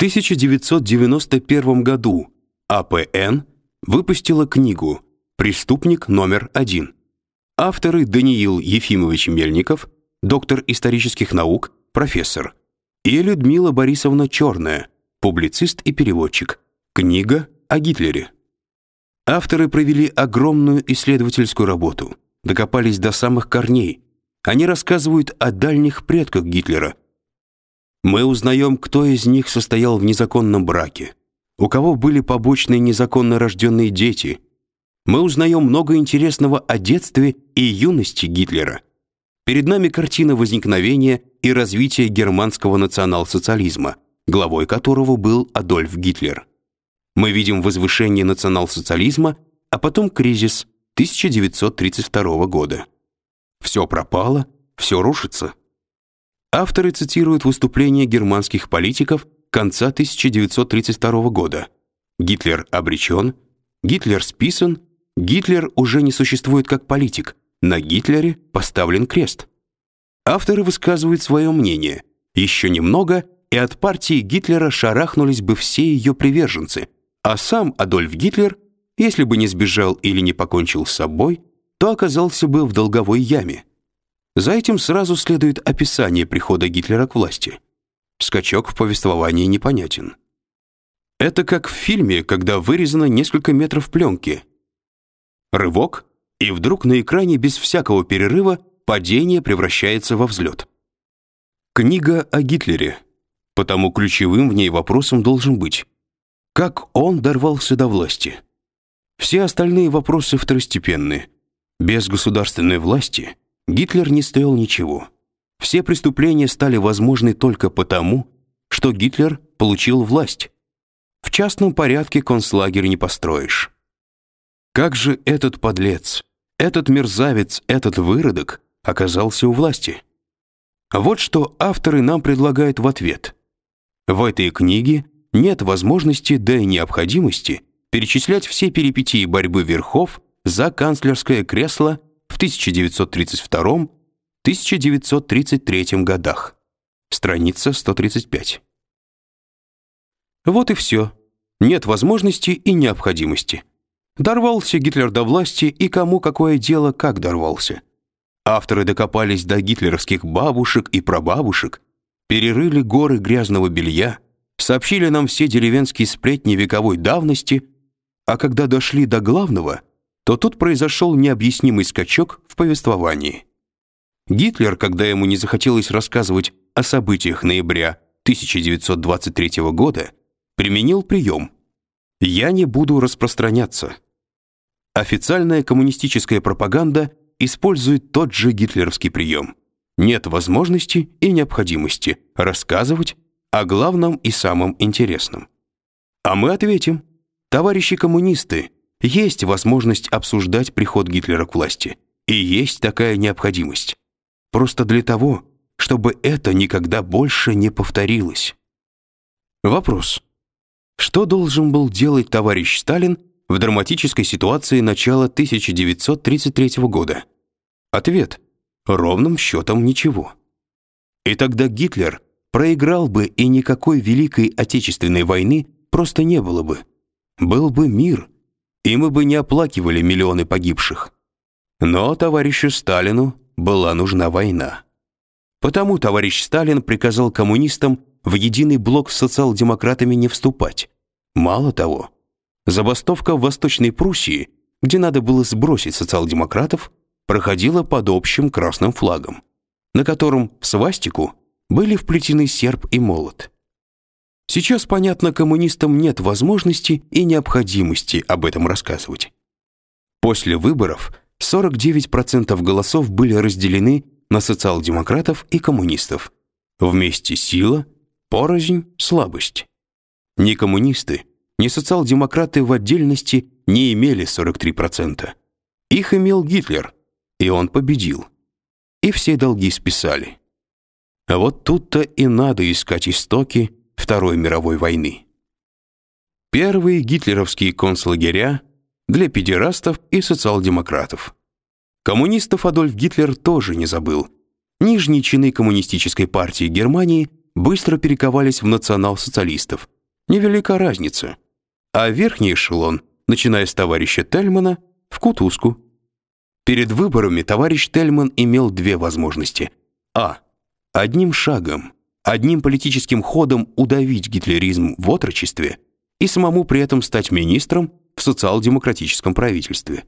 1991 году АПН выпустила книгу «Преступник номер один». Авторы Даниил Ефимович Мельников, доктор исторических наук, профессор, и Людмила Борисовна Черная, публицист и переводчик. Книга о Гитлере. Авторы провели огромную исследовательскую работу, докопались до самых корней. Они рассказывают о дальних предках Гитлера. Мы узнаем, кто из них состоял в незаконном браке, у кого были побочные незаконно рожденные дети. Мы узнаем много интересного о детстве и юности Гитлера. Перед нами картина возникновения и развития германского национал-социализма, главой которого был Адольф Гитлер. Мы видим возвышение национал-социализма, а потом кризис 1932 года. Все пропало, все рушится. Авторы цитируют выступления германских политиков конца 1932 года. Гитлер обречен, Гитлер списан, Гитлер уже не существует как политик, на Гитлере поставлен крест. Авторы высказывают свое мнение. Еще немного, и от партии Гитлера шарахнулись бы все ее приверженцы, а сам Адольф Гитлер, если бы не сбежал или не покончил с собой, то оказался бы в долговой яме. За этим сразу следует описание прихода Гитлера к власти. Скачок в повествовании непонятен. Это как в фильме, когда вырезано несколько метров пленки. Рывок, и вдруг на экране без всякого перерыва падение превращается во взлет. Книга о Гитлере, потому ключевым в ней вопросом должен быть: как он дорвался до власти? Все остальные вопросы второстепенны. Без государственной власти Гитлер не стоил ничего. Все преступления стали возможны только потому, что Гитлер получил власть. В частном порядке концлагерь не построишь. Как же этот подлец, этот мерзавец, этот выродок оказался у власти? Вот что авторы нам предлагают в ответ. В этой книге нет возможности, да и необходимости перечислять все перипетии борьбы верхов за канцлерское кресло в 1932-1933 годах. Страница 135. Вот и все. Нет возможности и необходимости. Дорвался Гитлер до власти, и кому какое дело, как дорвался. Авторы докопались до гитлеровских бабушек и прабабушек, перерыли горы грязного белья, сообщили нам все деревенские сплетни вековой давности, а когда дошли до главного, то тут произошел необъяснимый скачок в повествовании. Гитлер, когда ему не захотелось рассказывать о событиях ноября 1923 года, применил прием: «Я не буду распространяться». Официальная коммунистическая пропаганда использует тот же гитлеровский прием. Нет возможности и необходимости рассказывать о главном и самом интересном. А мы ответим: товарищи коммунисты, есть возможность обсуждать приход Гитлера к власти, и есть такая необходимость. Просто для того, чтобы это никогда больше не повторилось. Вопрос: что должен был делать товарищ Сталин в драматической ситуации начала 1933 года? Ответ: ровным счетом ничего. И тогда Гитлер проиграл бы, и никакой Великой Отечественной войны просто не было бы. Был бы мир, и мы бы не оплакивали миллионы погибших. Но товарищу Сталину была нужна война. Потому товарищ Сталин приказал коммунистам в единый блок с социал-демократами не вступать. Мало того, забастовка в Восточной Пруссии, где надо было сбросить социал-демократов, проходила под общим красным флагом, на котором в свастику были вплетены серп и молот. Сейчас, понятно, коммунистам нет возможности и необходимости об этом рассказывать. После выборов 49% голосов были разделены на социал-демократов и коммунистов. Вместе сила, порознь слабость. Ни коммунисты, ни социал-демократы в отдельности не имели 43%. Их имел Гитлер, и он победил. И все долги списали. А вот тут-то и надо искать истоки Второй мировой войны. Первые гитлеровские концлагеря для педерастов и социал-демократов. Коммунистов Адольф Гитлер тоже не забыл. Нижние чины коммунистической партии Германии быстро перековались в национал-социалистов. Невелика разница. А верхний эшелон, начиная с товарища Тельмана, в кутузку. Перед выборами товарищ Тельман имел две возможности. Одним шагом, одним политическим ходом удавить гитлеризм в отрочестве и самому при этом стать министром в социал-демократическом правительстве.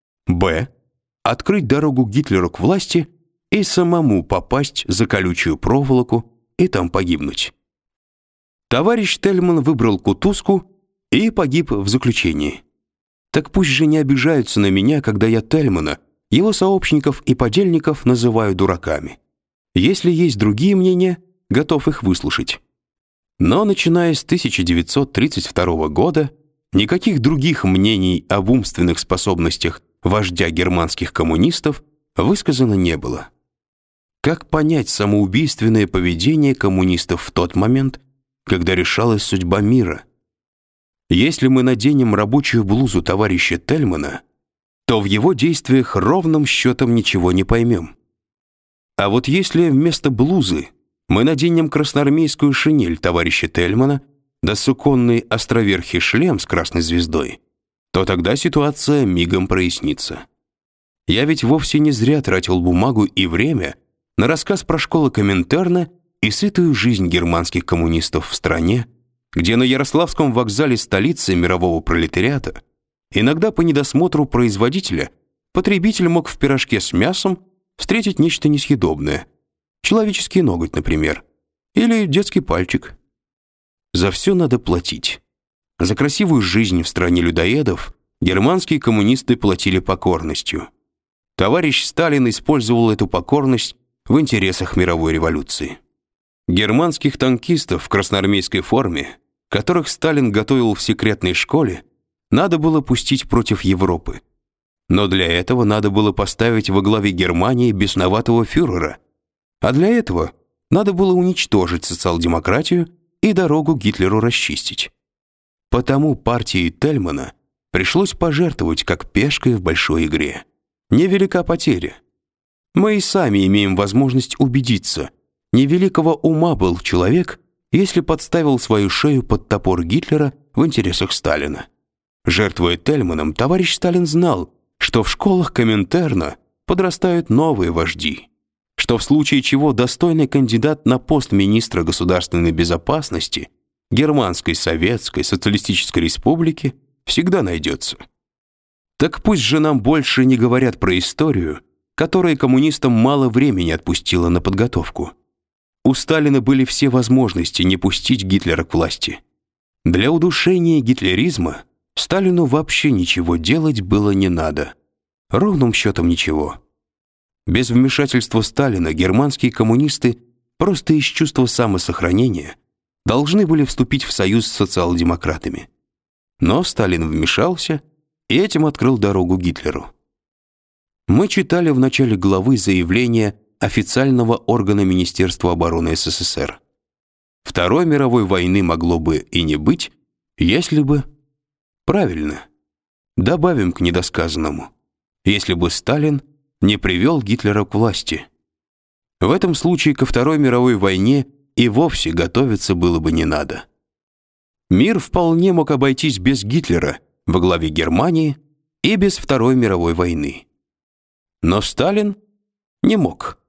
Открыть дорогу Гитлеру к власти и самому попасть за колючую проволоку и там погибнуть. Товарищ Тельман выбрал кутузку и погиб в заключении. Так пусть же не обижаются на меня, когда я Тельмана, его сообщников и подельников называю дураками. Если есть другие мнения, готов их выслушать. Но начиная с 1932 года никаких других мнений об умственных способностях вождя германских коммунистов высказано не было. Как понять самоубийственное поведение коммунистов в тот момент, когда решалась судьба мира? Если мы наденем рабочую блузу товарища Тельмана, то в его действиях ровным счетом ничего не поймем. А вот если вместо блузы мы наденем красноармейскую шинель товарища Тельмана да суконный островерхий шлем с красной звездой, то тогда ситуация мигом прояснится. Я ведь вовсе не зря тратил бумагу и время на рассказ про школу Коминтерна и сытую жизнь германских коммунистов в стране, где на Ярославском вокзале столицы мирового пролетариата иногда по недосмотру производителя потребитель мог в пирожке с мясом встретить нечто несъедобное. Человеческий ноготь, например, или детский пальчик. За все надо платить. За красивую жизнь в стране людоедов германские коммунисты платили покорностью. Товарищ Сталин использовал эту покорность в интересах мировой революции. Германских танкистов в красноармейской форме, которых Сталин готовил в секретной школе, надо было пустить против Европы. Но для этого надо было поставить во главе Германии бесноватого фюрера. А для этого надо было уничтожить социал-демократию и дорогу Гитлеру расчистить. Потому партии Тельмана пришлось пожертвовать как пешкой в большой игре. Невелика потеря. Мы и сами имеем возможность убедиться, невеликого ума был человек, если подставил свою шею под топор Гитлера в интересах Сталина. Жертвуя Тельманом, товарищ Сталин знал, что в школах Коминтерна подрастают новые вожди, что в случае чего достойный кандидат на пост министра государственной безопасности Германской Советской Социалистической Республики всегда найдется. Так пусть же нам больше не говорят про историю, которая коммунистам мало времени отпустила на подготовку. У Сталина были все возможности не пустить Гитлера к власти. Для удушения гитлеризма Сталину вообще ничего делать было не надо. Ровным счетом ничего. Без вмешательства Сталина германские коммунисты просто из чувства самосохранения должны были вступить в союз с социал-демократами. Но Сталин вмешался и этим открыл дорогу Гитлеру. Мы читали в начале главы заявление официального органа Министерства обороны СССР. Второй мировой войны могло бы и не быть, если бы... Правильно. Добавим к недосказанному. Если бы Сталин не привел Гитлера к власти. В этом случае ко Второй мировой войне и вовсе готовиться было бы не надо. Мир вполне мог обойтись без Гитлера во главе Германии и без Второй мировой войны. Но Сталин не мог.